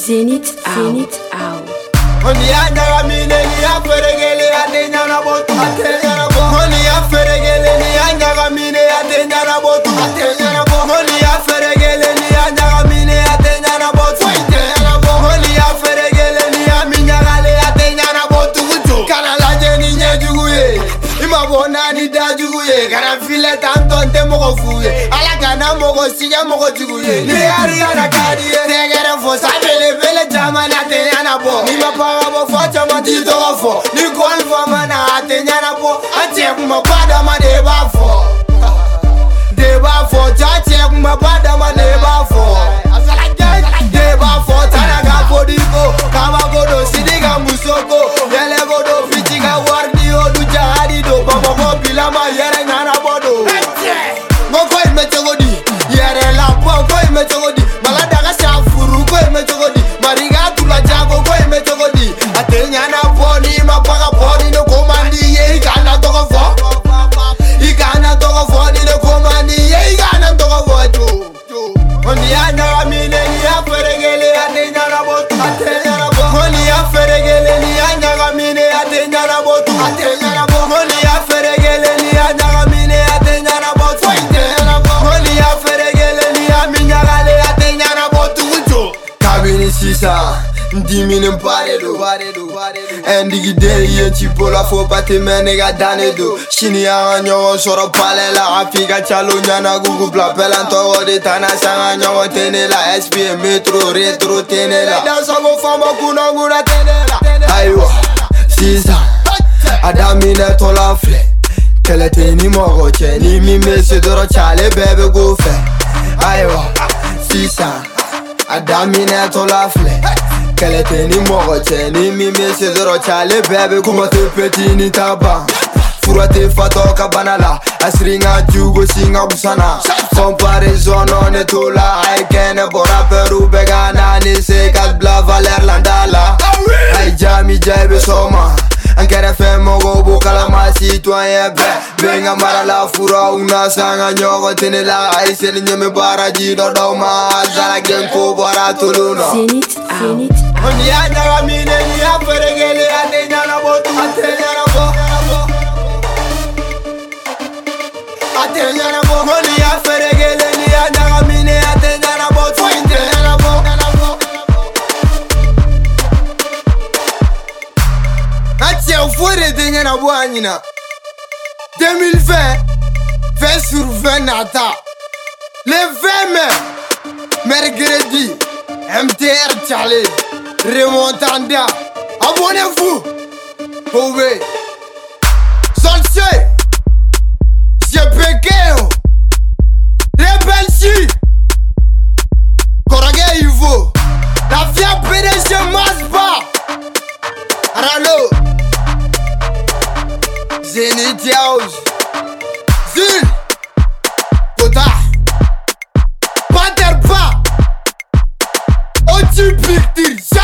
Zenith Out. Oni anda mine ni aferegele adenya na botu atenya na bo. Oni aferegele ni anda mine adenya na botu atenya na bo. Oni aferegele ni anda mine adenya na botu atenya na bo. Oni aferegele ni aminya gale adenya na botu kutu. Kana laje ni nyejuguye. Ima bona ni dajuguye. Kana file tanto nte mogo fuye. Ala kana mogo siya mogo juguye. Ni ari ana kadiye. Tegere fo sabele bele jama na atenya na bo. Ni mapa Focha matito gofo, ni golfa mana atenya na po, ache kumabada ma de bafo, chache kumabada ma de bafo, de bafo tana ga podiko, kama godo sidiga musoko, yele godo fichiga wardi odu jahadi do, baba mo bilama yere nyana bodo, ngoko imechogodi, yere lapo ngoko imechogodi, malada ga shafuru ngoko imechogodi, mariga tula jago ngoko imechogodi. Atenya na poni mapaga poni no komandi ye igana togo fo ni no komandi ye igana togo fo tu oni anda mine ni aferegele atenya na botu atenya na bo oni aferegele ni anda mine atenya na botu atenya na bo oni aferegele ni anda mine atenya na botu atenya na bo oni aferegele ni aminya gale atenya na botu kujo kabini sisa Dimine mpare do Endigi deli ye chipola fo pate menega dane do Shini ya nyo soro pale la Afrika chalo nyana gugu bla pelanto de tana sanga nyo tene la SP metro retro tene la Dansa go famba kuna ngura tene la Aywa sisa Adamine tola fle Kele teni mogo che ni mi mese doro chale bebe go fe Aywa sisa Adamine tola fle Kele teni mogo che ni mi mese doro chale bebe kuma te peti ni taba Fura te fatoka banala Asringa jugo singa busana Comparaison on est tout là Aikene bora peru begana Ni sekat bla valer landala Ay jami jaibe soma Ankere fe mogo bukala ma citoyen Benga mara la fura una sanga nyogo tene la Ay seli nyeme bara jido doma Zala genko bora tuluno Zenith Out. Oni anda mine ni aferegele atenya na botu atenya na bo Atenya na bo Oni aferegele ni anda mine atenya na botu atenya na bo Atia ufore atenya na bo anyina 2020 20 sur 20 nata Le 20 mai Mercredi MTR Challenge Remontanda Abonnez-vous Pouvez Solsé C'est Pequeo Rebelchi Korage Ivo La fia PDG Masba Aralo Zenith House Zil Kota Paterpa Otu Pictures